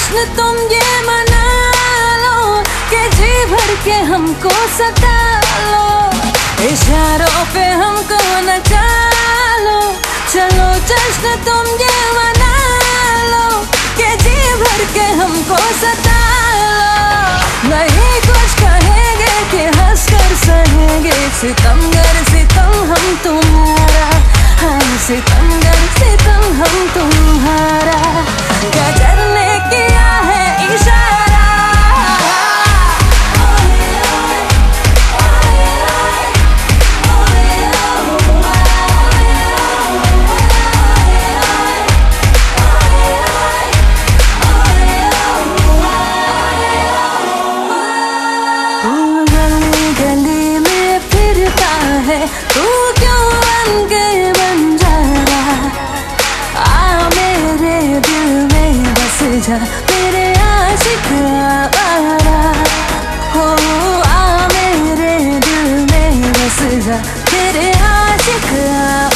जश्न तुम ये मना लो कि जी भर के हमको सता लो, इशारों पे हमको नचा लो। चलो जश्न तुम ये मना लो कि जी भर के हमको सता लो। नहीं कुछ कहेंगे कि हंस कर सहेंगे, सितमगर सितम हम तुम्हारा, हाँ सितमगर सितम हम तुम्हारा। गजर ने किया है इशारा, गली में फिरता है तू क्यों बन के बंजारा, आ मेरे दिल में बस जा मेरे आशिक आवारा, हो आ मेरे दिल में बस जा मेरे आशिक आवारा।